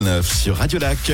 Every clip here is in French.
9 sur Radio Lac.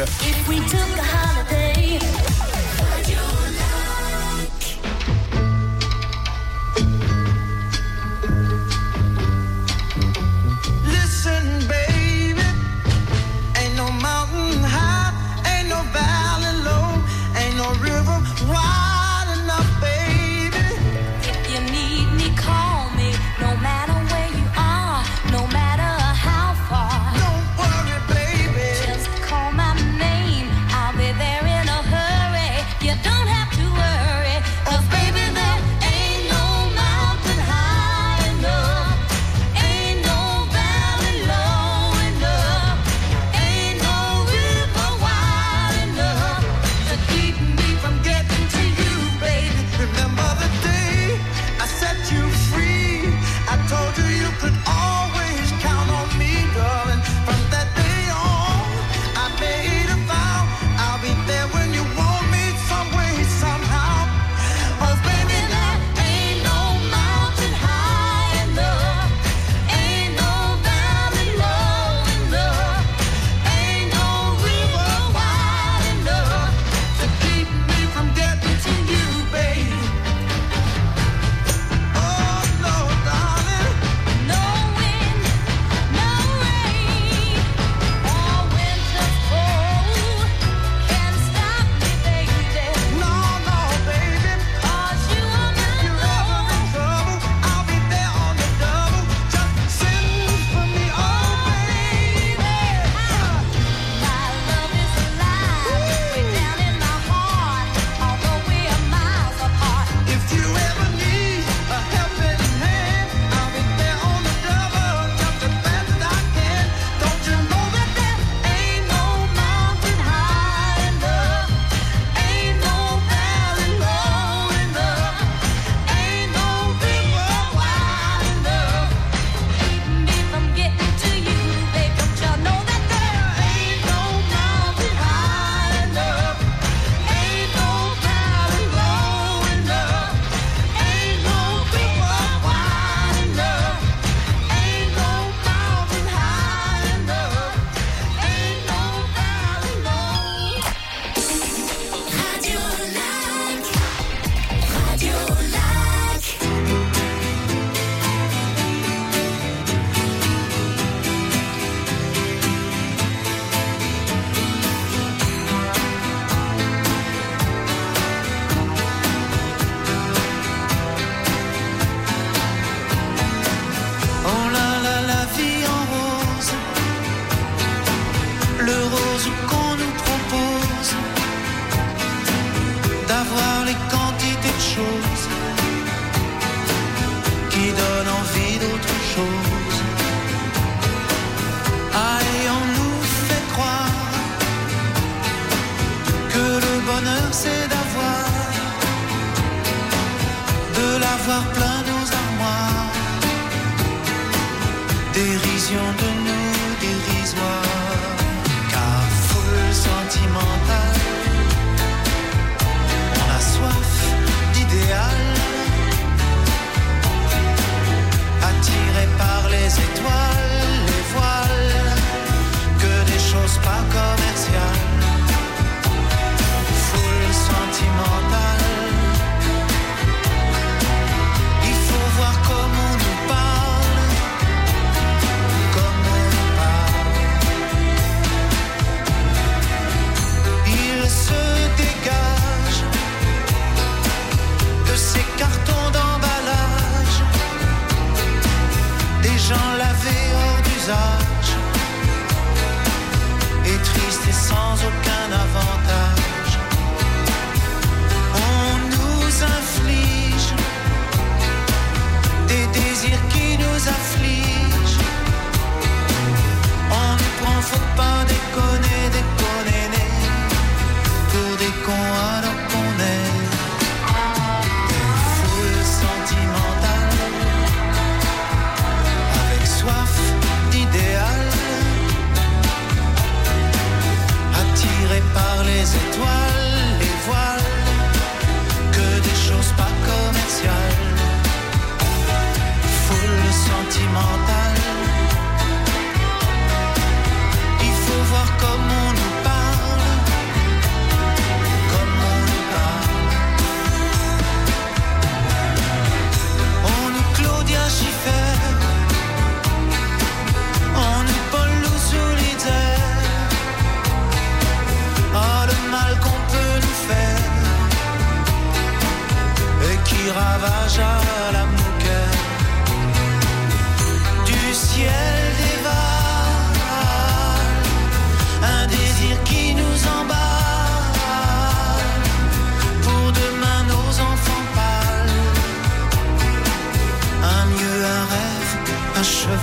Il faut voir comme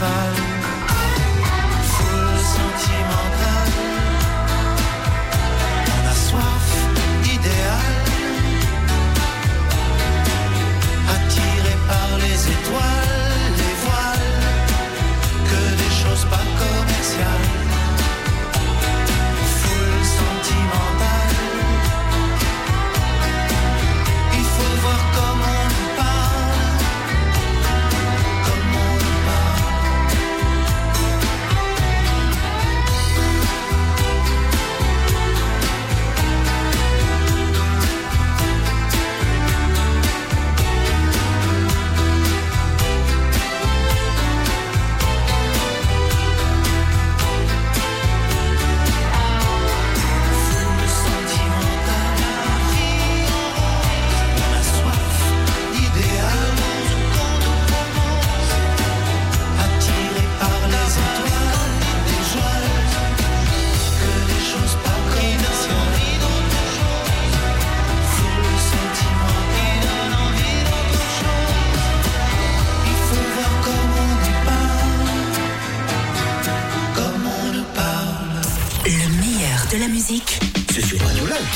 carnaval, foule sentimentale. On a soif d'idéal, attiré par les étoiles, les voiles, que des choses pas commerciales. Foule sentimentale, il faut voir comment on nous parle, comment on nous parle. Foule sentimentale, on a soif d'idéal, attiré par les étoiles, des joies, que des choses pas commerciales. Foule sentimentale, il faut voir comment on nous parle, comment on nous parle. Le meilleur de la musique, C'est sur Radio Lac.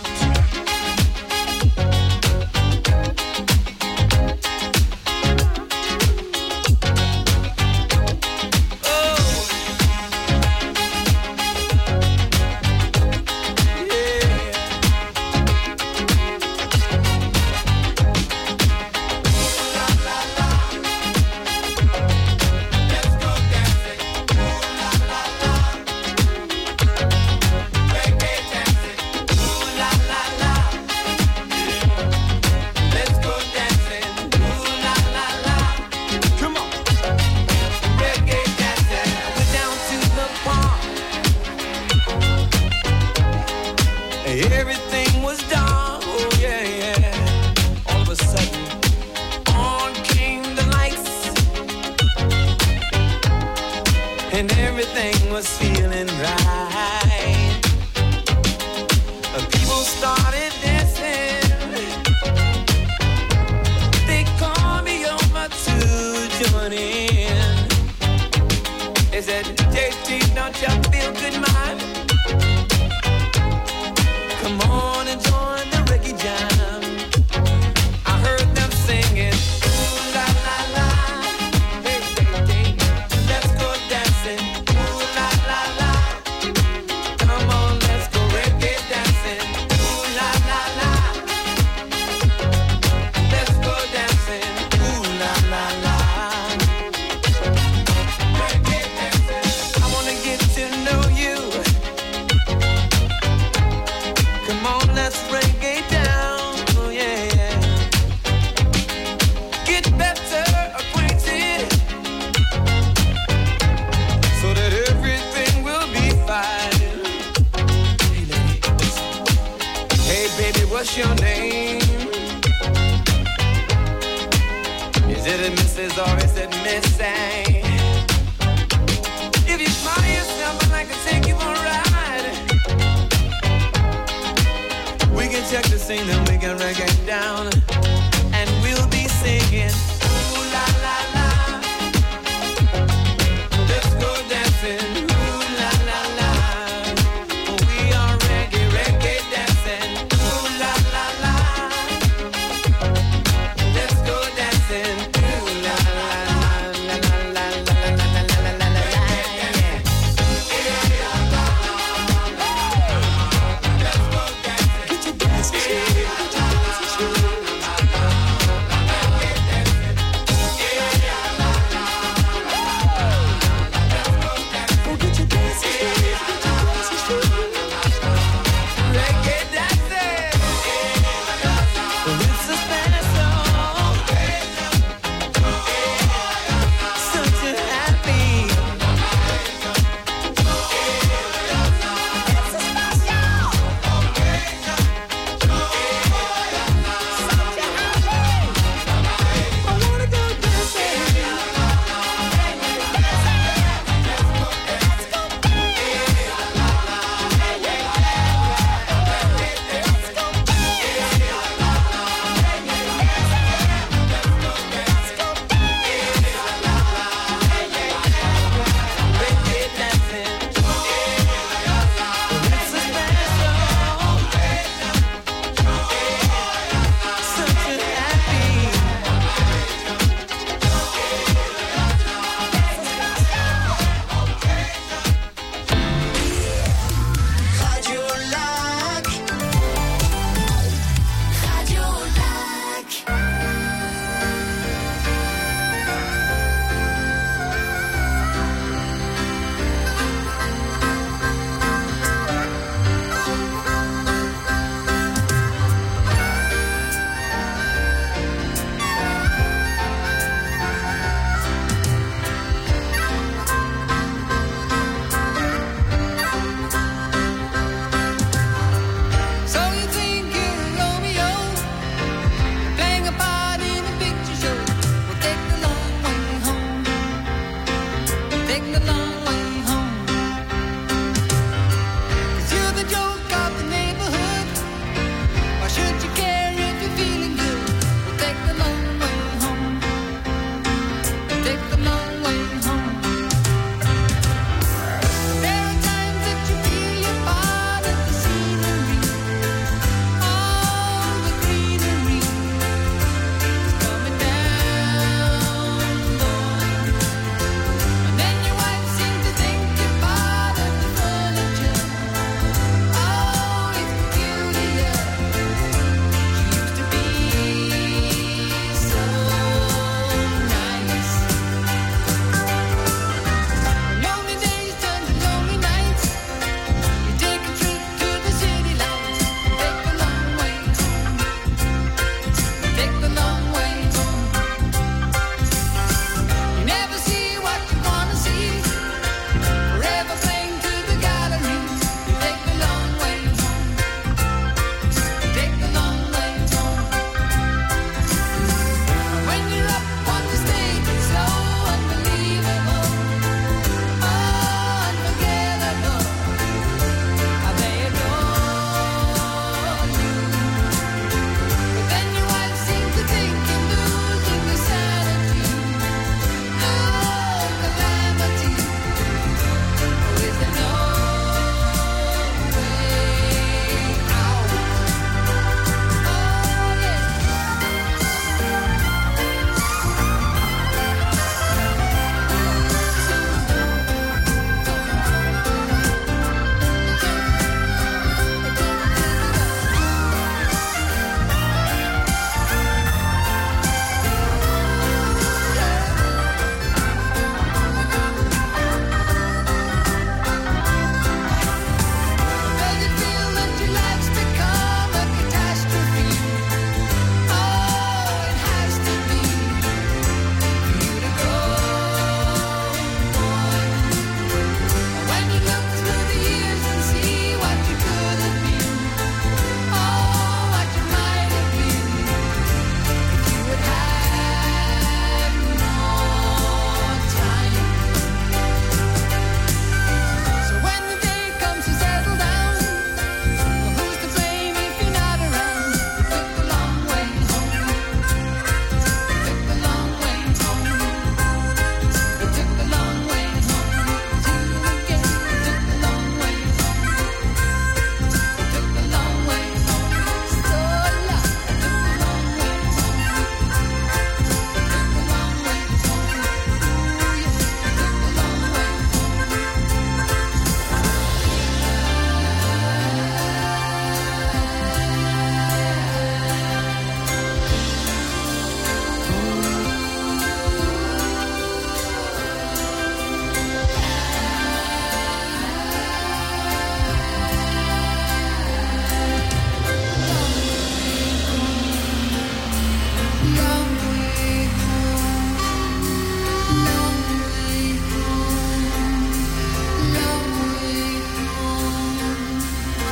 Everything was done, oh yeah, yeah. All of a sudden, on came the lights, and everything was feeling right. People started dancing, they called me over to join in. They said, JT, don't you feel good, man? Come on and join the reggae jam. I heard them singing, ooh la la la, hey hey hey, let's go dancing, ooh la la la. Come on, let's go reggae dancing, ooh la la la. Let's go dancing, ooh la la la. Reggae dancing, I wanna get to know you. Come on, let's reggae down, oh yeah, yeah. Get better acquainted, so that everything will be fine. Hey lady, listen. Hey baby, what's your name? Is it a Mrs. or is it Miss A? If you smile yourself, I'd like to take you for a ride. We can check the scene and we can reggae down, and we'll be singing, ooh la la la. Let's go dancing, ooh la la la. We are reggae, reggae dancing, ooh la la la. Let's go dancing, ooh la la la la la la la la la la la. Let's go dancing.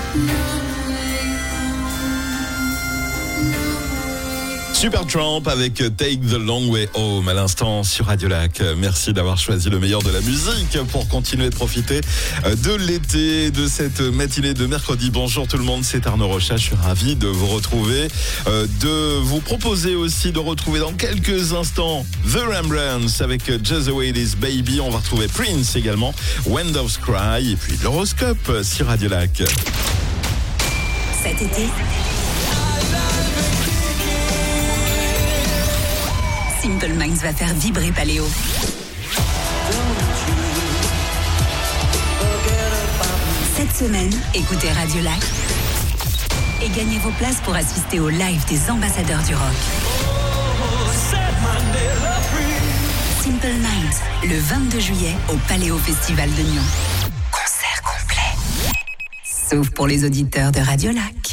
Supertramp avec Take the Long Way Home à l'instant sur Radio Lac. Merci d'avoir choisi le meilleur de la musique pour continuer de profiter de l'été, de cette matinée de mercredi. Bonjour tout le monde, c'est Arnaud Rocha. Je suis ravi de vous retrouver, de vous proposer aussi de retrouver dans quelques instants The Rembrandts avec Just the Way It Is Baby. On va retrouver Prince également, Wind of Cry et puis l'horoscope sur Radio Lac. Cet été, Simple Minds va faire vibrer Paléo. Cette semaine, écoutez Radio Lac et gagnez vos places pour assister au live des ambassadeurs du rock. Simple Minds, le 22 juillet au Paléo Festival de Nyon. Concert complet. Sauf pour les auditeurs de Radio Lac.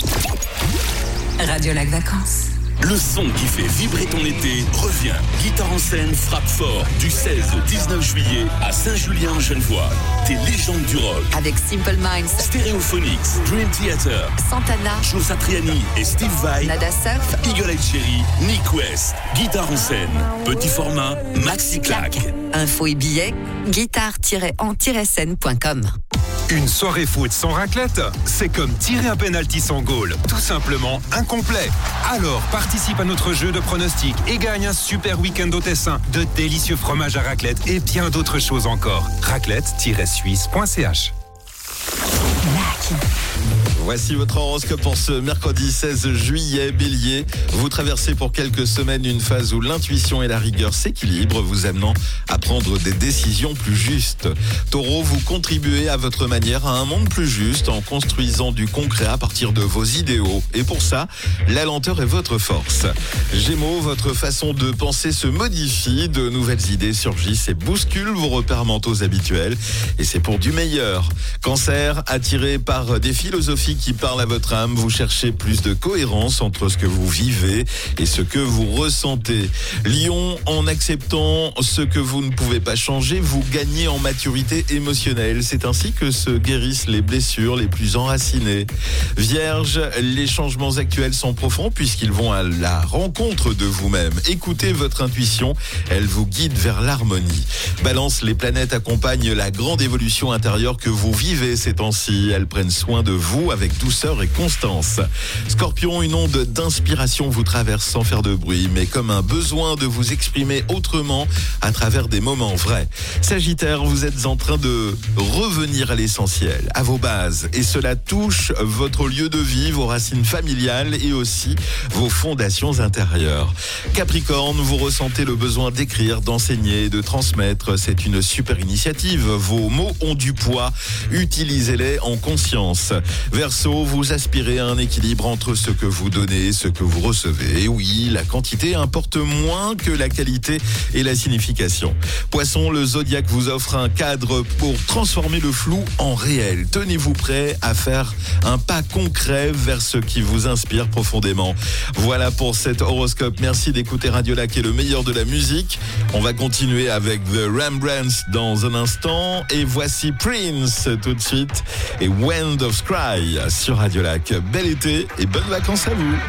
Radio Lac Vacances. Le son qui fait vibrer ton été revient. Guitare en scène frappe fort du 16 au 19 juillet à Saint-Julien-en-Genevois. Des légendes du rock. Avec Simple Minds, Stereophonics, Dream Theater, Santana, Joe Satriani et Steve Vai, Nada Surf, Eagle Eye Cherry, Nick West. Guitare en scène, petit format, maxi claque. Info et billets, guitare-en-scène.com. Une soirée foot sans raclette, c'est comme tirer un penalty sans goal, tout simplement incomplet. Alors participe à notre jeu de pronostics et gagne un super week-end au Tessin, de délicieux fromages à raclette et bien d'autres choses encore. Raclette-suisse.ch. Voici votre horoscope pour ce mercredi 16 juillet. Bélier, vous traversez pour quelques semaines une phase où l'intuition et la rigueur s'équilibrent, vous amenant à prendre des décisions plus justes. Taureau, vous contribuez à votre manière à un monde plus juste en construisant du concret à partir de vos idéaux. Et pour ça, la lenteur est votre force. Gémeaux, votre façon de penser se modifie, de nouvelles idées surgissent et bousculent vos repères mentaux habituels. Et c'est pour du meilleur. Cancer, attiré par des philosophies qui parle à votre âme, vous cherchez plus de cohérence entre ce que vous vivez et ce que vous ressentez. Lion, en acceptant ce que vous ne pouvez pas changer, vous gagnez en maturité émotionnelle. C'est ainsi que se guérissent les blessures les plus enracinées. Vierge, les changements actuels sont profonds puisqu'ils vont à la rencontre de vous-même. Écoutez votre intuition, elle vous guide vers l'harmonie. Balance, les planètes accompagnent la grande évolution intérieure que vous vivez ces temps-ci. Elles prennent soin de vous avec douceur et constance. Scorpion, une onde d'inspiration vous traverse sans faire de bruit, mais comme un besoin de vous exprimer autrement à travers des moments vrais. Sagittaire, vous êtes en train de revenir à l'essentiel, à vos bases, et cela touche votre lieu de vie, vos racines familiales et aussi vos fondations intérieures. Capricorne, vous ressentez le besoin d'écrire, d'enseigner, de transmettre. C'est une super initiative. Vos mots ont du poids. Utilisez-les en conscience. Verseau, vous aspirez à un équilibre entre ce que vous donnez et ce que vous recevez. Et oui, la quantité importe moins que la qualité et la signification. Poisson, le zodiaque vous offre un cadre pour transformer le flou en réel. Tenez-vous prêt à faire un pas concret vers ce qui vous inspire profondément. Voilà pour cet horoscope. Merci d'écouter Radio Lac et le meilleur de la musique. On va continuer avec The Rembrandts dans un instant. Et voici Prince tout de suite et Wind of Cry sur Radio Lac. Bel été et bonnes vacances à vous.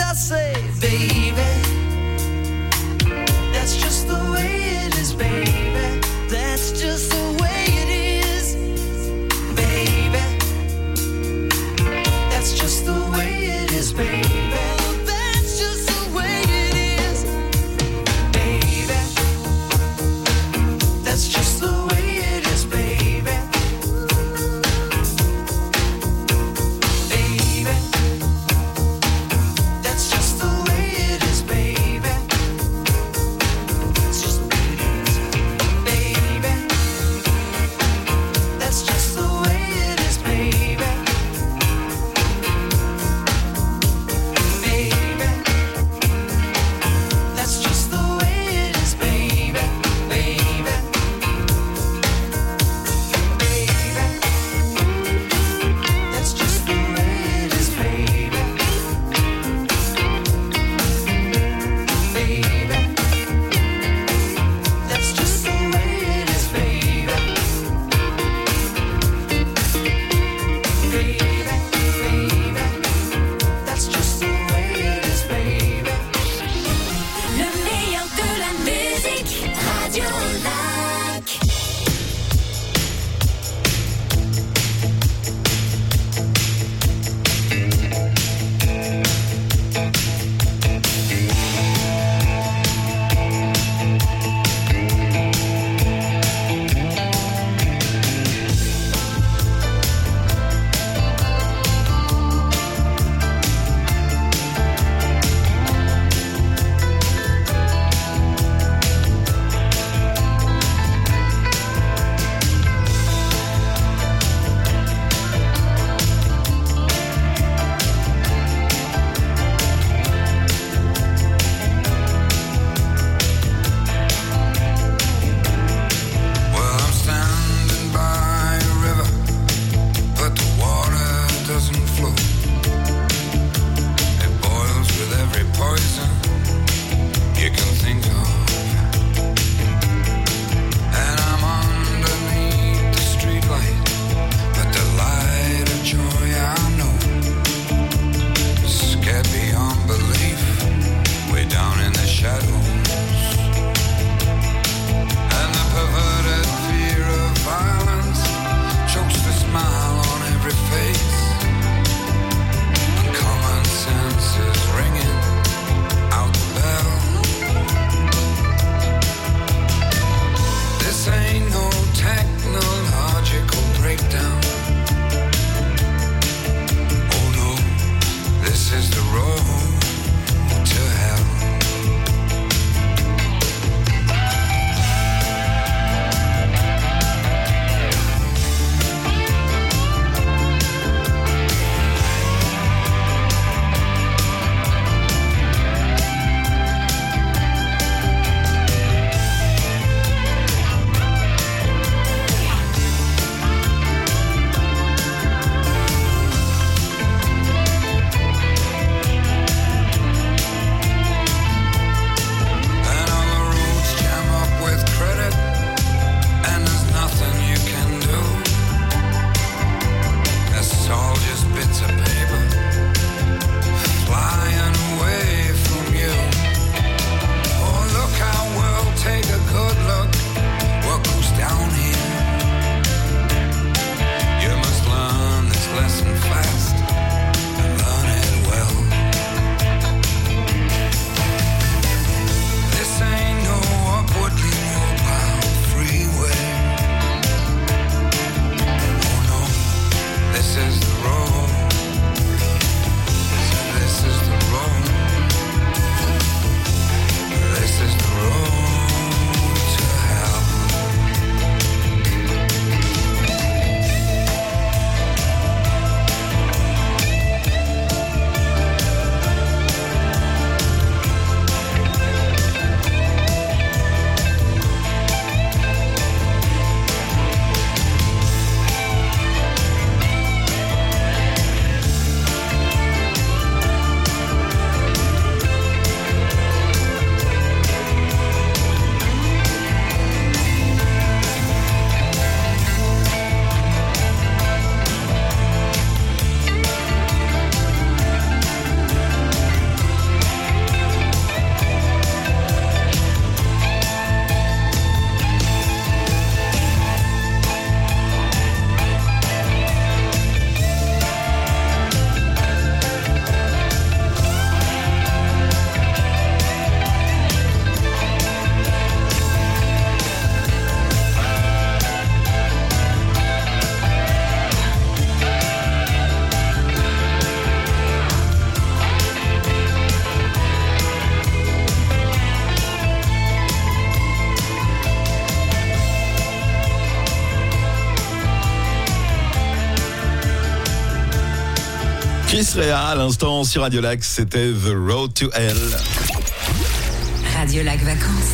I say, baby, that's just the way it is, baby. That's just the way it is, baby. That's just the way it is, baby. That's just the way it is, baby. That's just the way it is, baby. Baby, that's just the way it is, baby. It's just Rea à l'instant sur Radio Lac, c'était The Road to Hell. Radio Lac Vacances.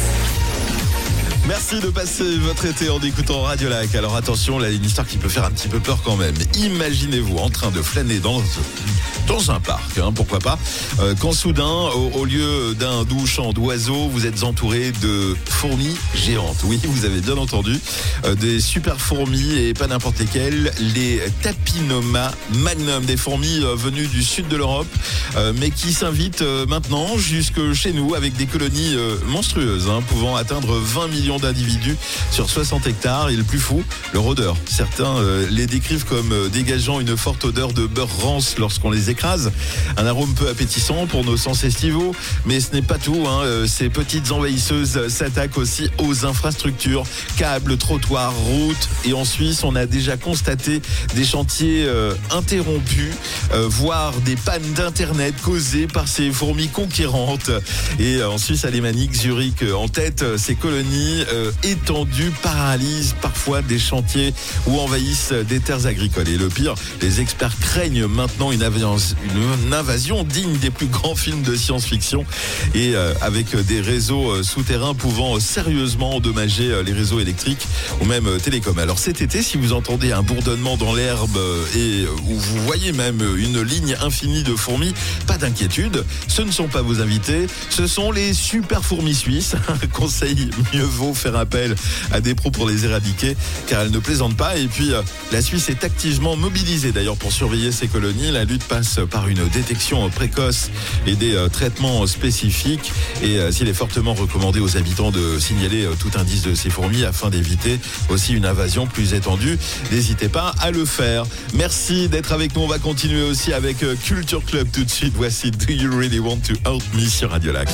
Merci de passer votre été en écoutant Radio Lac. Alors attention, là, une histoire qui peut faire un petit peu peur quand même. Imaginez-vous en train de flâner dans un parc, pourquoi pas, quand soudain, au lieu d'un doux chant d'oiseaux, vous êtes entouré de fourmis géantes. Oui, vous avez bien entendu, des super fourmis et pas n'importe lesquelles, les Tapinoma magnum, des fourmis venues du sud de l'Europe, mais qui s'invitent maintenant jusque chez nous avec des colonies monstrueuses, pouvant atteindre 20 millions d'individus sur 60 hectares. Et le plus fou, leur odeur. Certains les décrivent comme dégageant une forte odeur de beurre rance lorsqu'on les écrase. Un arôme peu appétissant pour nos sens estivaux, mais ce n'est pas tout. Ces petites envahisseuses s'attaquent aussi aux infrastructures, câbles, trottoirs, routes. Et en Suisse, on a déjà constaté des chantiers interrompus, voire des pannes d'internet causées par ces fourmis conquérantes. Et en Suisse alémanique, Zurich en tête, ces colonies étendues paralysent parfois des chantiers ou envahissent des terres agricoles. Et le pire, les experts craignent maintenant une invasion digne des plus grands films de science-fiction, et avec des réseaux souterrains pouvant sérieusement endommager les réseaux électriques ou même télécoms. Alors cet été, si vous entendez un bourdonnement dans l'herbe et où vous voyez même une ligne infinie de fourmis, pas d'inquiétude, ce ne sont pas vos invités, ce sont les super fourmis suisses. Conseil, mieux vaut faire appel à des pros pour les éradiquer, car elles ne plaisantent pas. Et puis la Suisse est activement mobilisée d'ailleurs pour surveiller ces colonies. La lutte passe par une détection précoce et des traitements spécifiques, et s'il est fortement recommandé aux habitants de signaler tout indice de ces fourmis afin d'éviter aussi une invasion plus étendue, n'hésitez pas à le faire. Merci d'être avec nous. On va continuer aussi avec Culture Club tout de suite. Voici Do You Really Want to Hurt Me sur Radio Lac.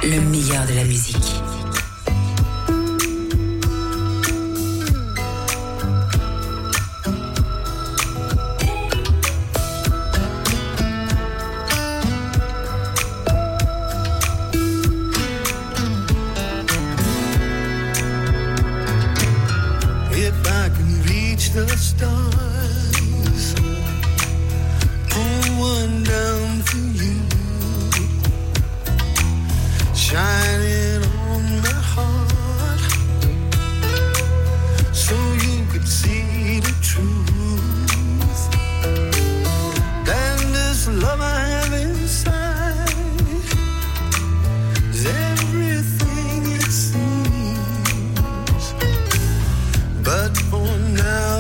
le meilleur de la musique. The stars, pull one down for you, shining on my heart, so you could see the truth. Then this love I have inside is everything it seems, but for now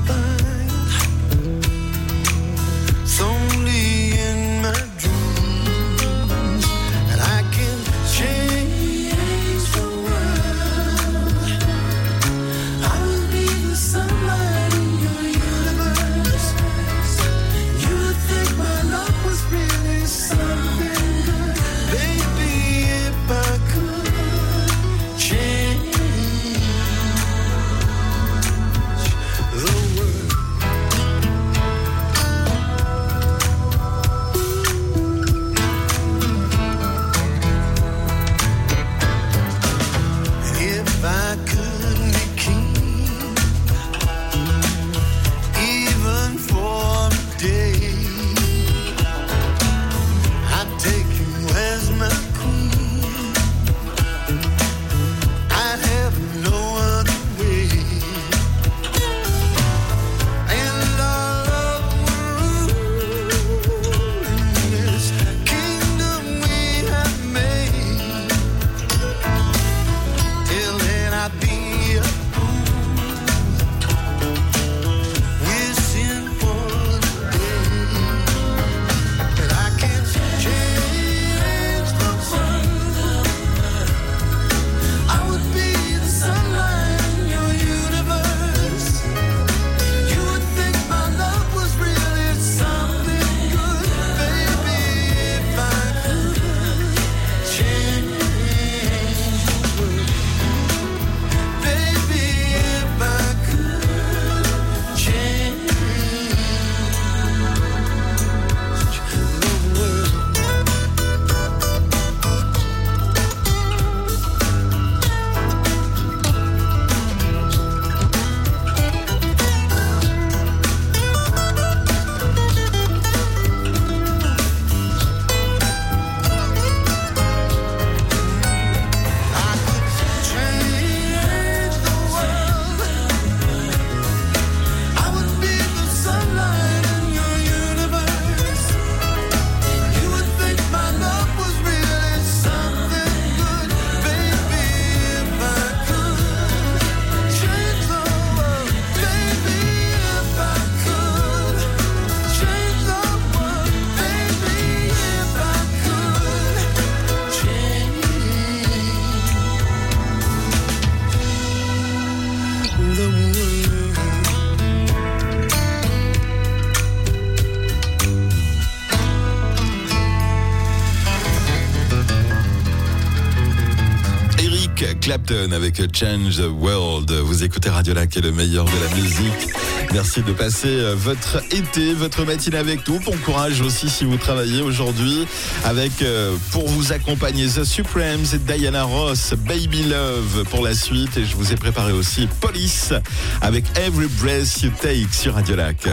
Clapton avec Change the World. Vous écoutez Radio Lac et le meilleur de la musique. Merci de passer votre été, votre matinée avec nous. Bon courage aussi si vous travaillez aujourd'hui avec, pour vous accompagner, The Supremes et Diana Ross, Baby Love pour la suite. Et je vous ai préparé aussi Police avec Every Breath You Take sur Radio Lac.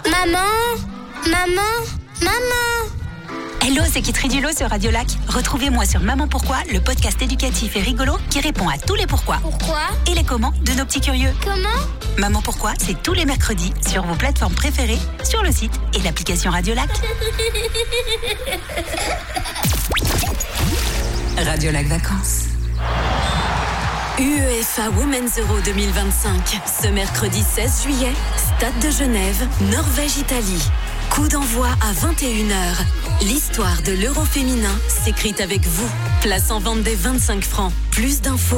Maman. Hello, c'est Kitri Dulot sur Radio Lac. Retrouvez-moi sur Maman Pourquoi, le podcast éducatif et rigolo qui répond à tous les pourquoi. Pourquoi Et les comment de nos petits curieux. Comment Maman Pourquoi, c'est tous les mercredis sur vos plateformes préférées, sur le site et l'application Radio Lac. Radio Lac Vacances. UEFA Women's Euro 2025. Ce mercredi 16 juillet, Stade de Genève, Norvège-Italie. Coup d'envoi à 21h. L'histoire de l'Euro féminin s'écrit avec vous. Place en vente dès 25 francs. Plus d'infos,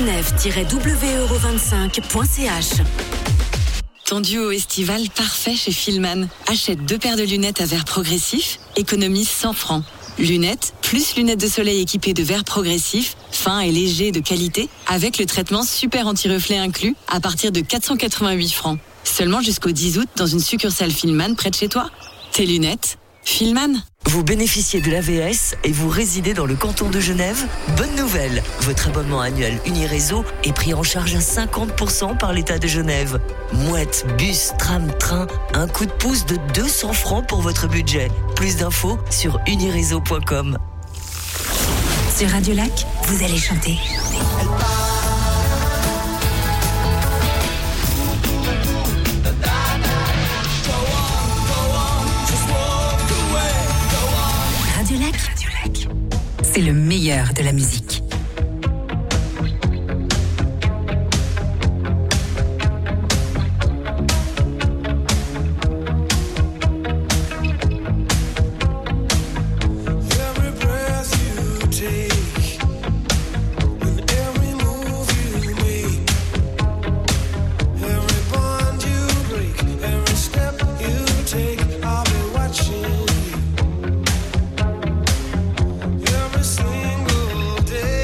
genève-w-euro25.ch. Ton duo estival parfait chez Filman. Achète 2 paires de lunettes à verre progressif, économise 100 francs. Lunettes, plus lunettes de soleil équipées de verres progressifs, fins et légers de qualité, avec le traitement super anti-reflet inclus, à partir de 488 francs. Seulement jusqu'au 10 août dans une succursale Filman près de chez toi. Tes lunettes, Filman. Vous bénéficiez de l'AVS et vous résidez dans le canton de Genève ? Bonne nouvelle, votre abonnement annuel Uniréseau est pris en charge à 50% par l'État de Genève. Mouette, bus, tram, train, un coup de pouce de 200 francs pour votre budget. Plus d'infos sur uniréseau.com. Sur Radio Lac, vous allez chanter. Radio Lac, c'est le meilleur de la musique. Every single day.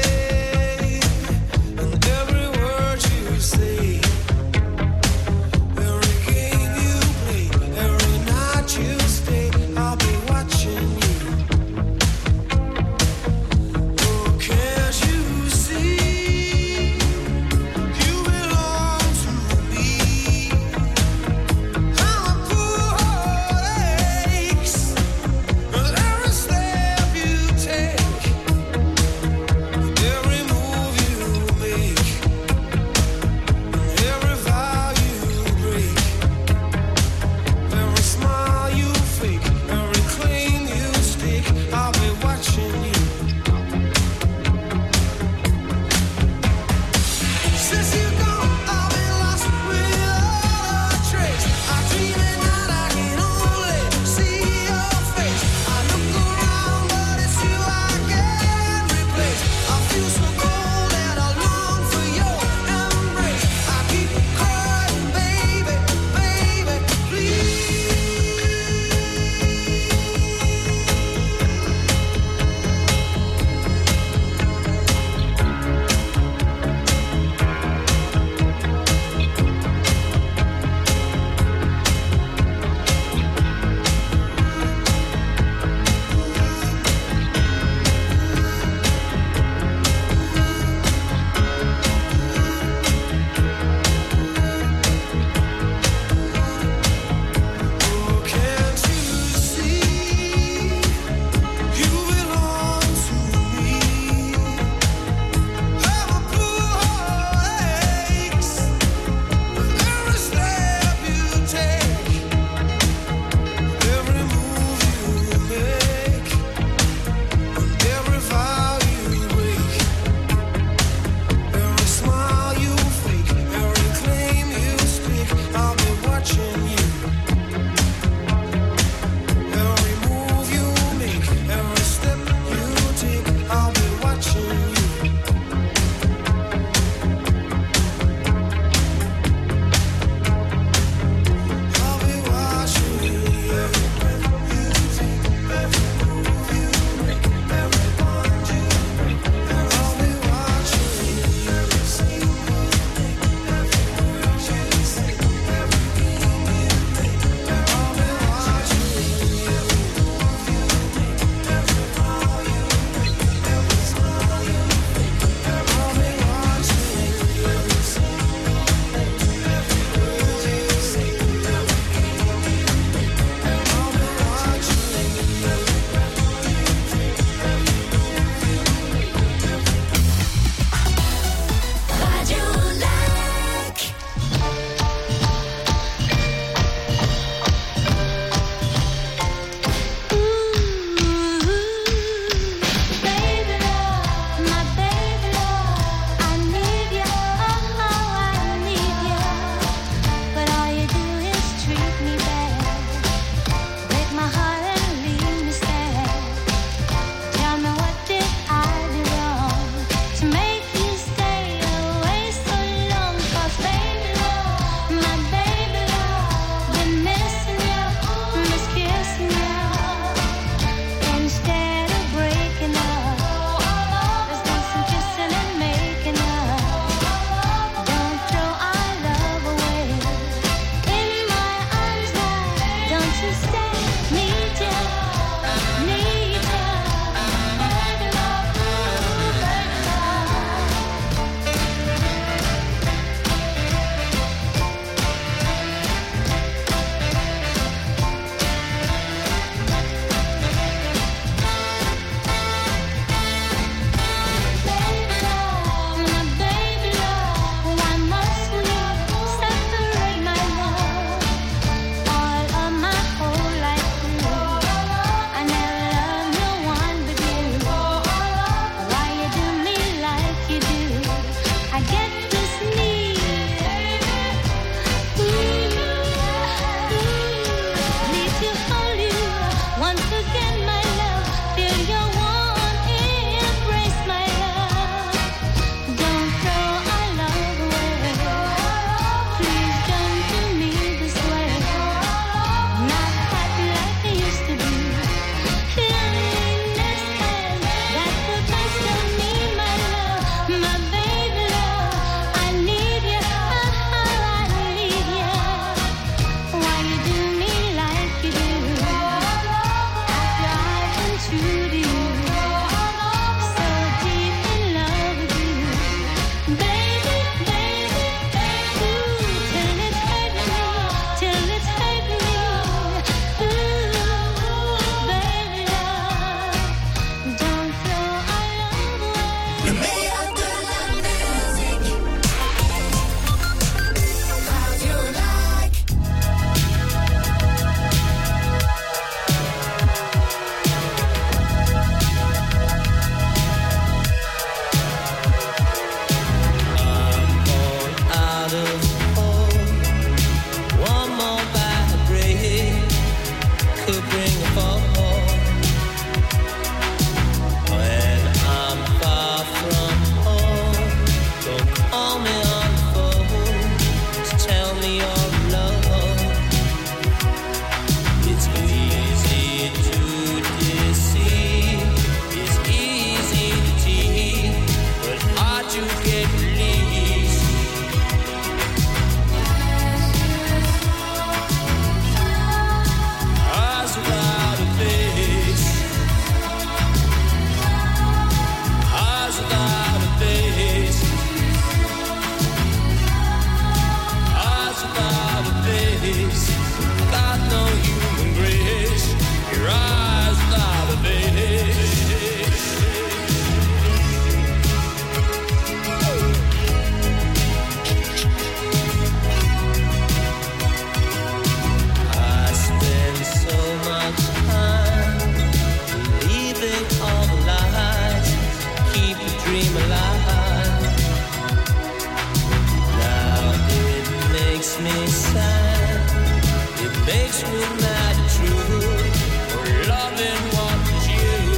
this would matter true. Or loving what is you.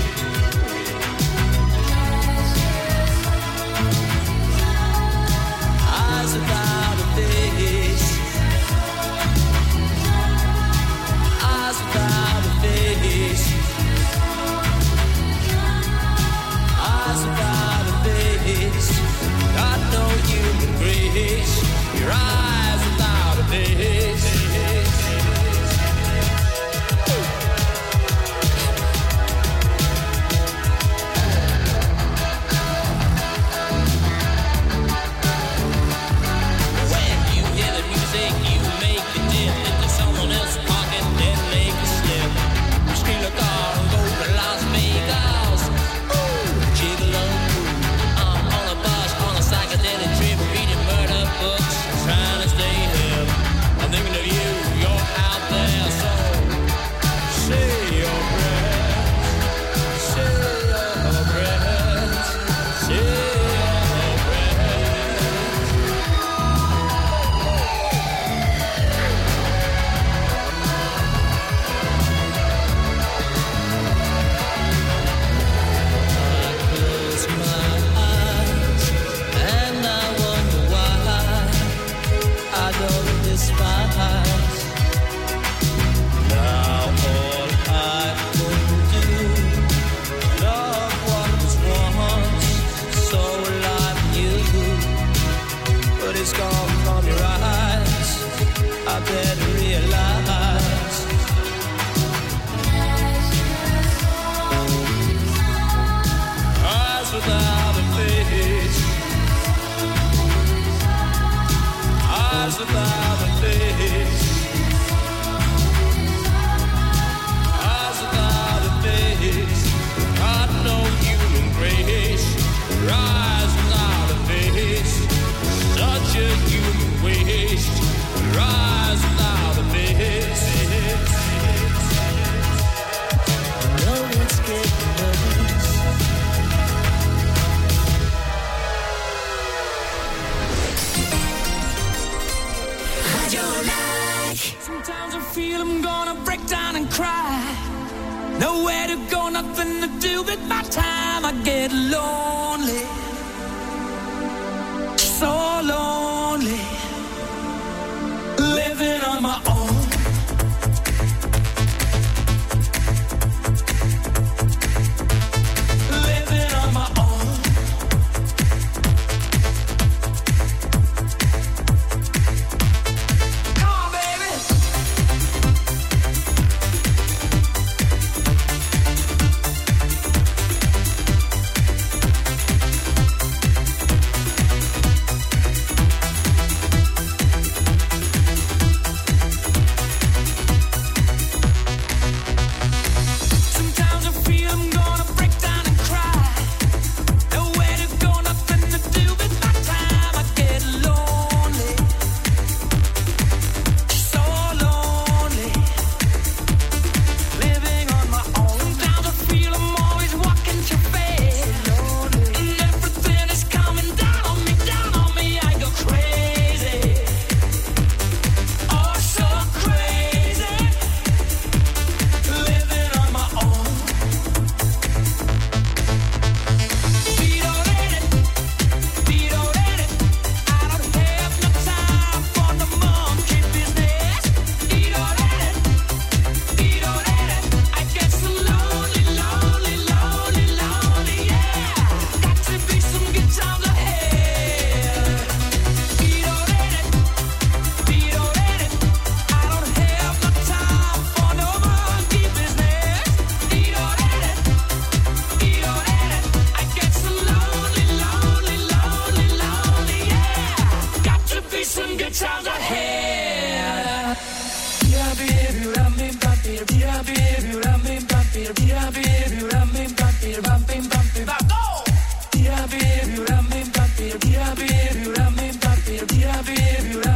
Eyes without a face. Eyes without a face. Eyes without a face. Got no human grace. Your eyes without a face. When you hear the music, you make it dip into someone else's pocket, then make it slip. You steal a car and go to Las Vegas. Ooh, gigolo. I'm on a bus, on a psychedelic trip, reading murder books, trying to stay hip. I'm thinking of you, you're out there, so say your prayers, say your prayers, say your prayers. I close my eyes and I wonder why I don't despise. Now all I can do, love what was once so like you, but it's gone from your eyes. I better realize. Eyes without a face. Eyes without a face. Eyes without a face. Got no human grace. Your eyes without a face. Such a human waste. Your eyes without a face. No, it's getting worse. Sometimes I feel I'm gonna break down and cry. Nowhere to go, nothing to do with my time. I get lonely, so lonely, living on my own. Living on my own. Come on, baby. Sometimes I feel I'm gonna break down and cry. Nowhere to go, nothing to do with my time. I get lonely, so lonely, living on my own. Sometimes I feel I'm always walking too fast, and everything is coming down on me, I go crazy, oh so crazy, living on my own. I don't have no time for the monkey business. I get so lonely, lonely, lonely, lonely, yeah. Got to be some good times ahead. I don't have no time for no monkey business. I get so lonely, lonely, lonely, lonely, yeah. Got to be some good times ahead. Go!